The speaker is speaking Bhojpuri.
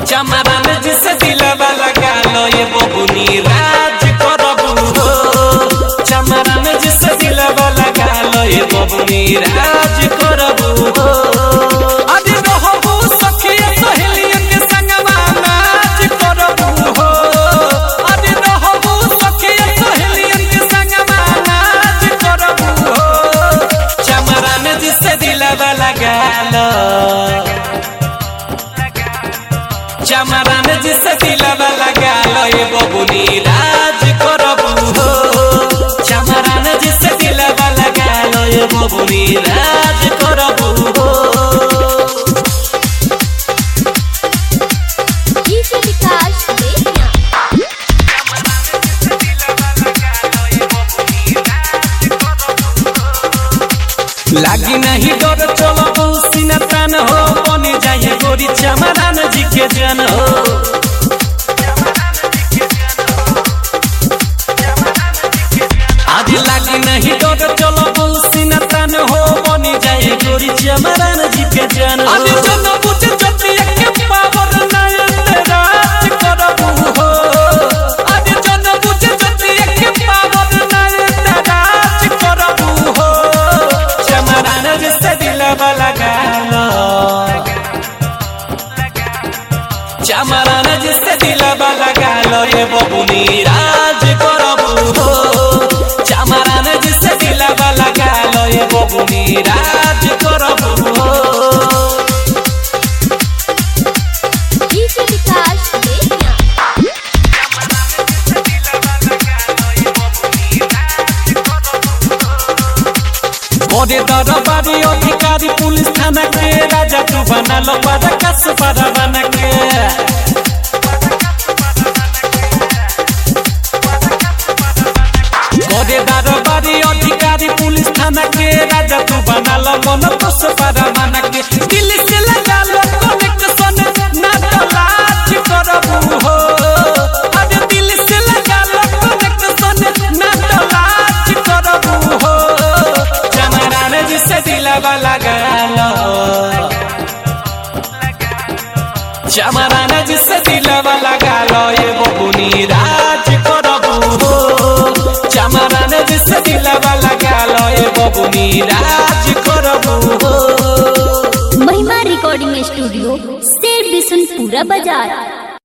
चमरान जिसे दिलवा लगा लो ये बबुनी राज करबू हो। चमरान जिसे दिलवा लगा लो ये बबुनी राज करबू हो। अरे रहबू सखिया सहेलियन के संगवा नाच करबू हो। अरे रहबू सखिया सहेलियन के संगवा नाच करबू हो। चमरान जिसे दिलवा लगा लो। चमरान जिसे दिलवा लगा लो ये बबुनी राज करबू हो। चमरान जिसे दिलवा लगा लो ये बबुनी राज करबू हो। लागी नहीं डर चलो सीना तान हो बनी जाए गोरी चमरान जी के जन हो। आज लागी नहीं डर चलो सीना तान हो बनी जाए गोरी चमरान जी के जन हो। आज जन बुझे जतिया के पावर नयन राज करबू हो। आज जन बुझे जतिया के पावर नयन राज करबू हो। चमरान जिसे दिलवा लगा लो। चमरान जिसे दिलवा लगा लो ये बबुनी राज करबू हो। चमरान जिसे दिलवा लगा लो ये बबुनी राज करबू हो। मोरे दरबारी अधिकारी पुलिस थाना के राजा तू बना लो बरकस परवाना के। मोरे दरबारी अधिकारी पुलिस थाना के राजा तू बना लो बनकस परवाना के। दिल से लगा लो कनेक्शन ना तो लाज करबू हो। अरे दिल से लगा लो कनेक्शन ना तो लाज करबू हो। चमरान जिसे दिलवा लगा लो। चमरान जिसे दिलवा लगा लो ये बबुनी राज करबू हो। चमरान जिसे दिलवा लगा लो ये बबुनी राज करबू हो। महिमा रिकॉर्डिंग स्टूडियो शेर बिशनपुरा बाजार।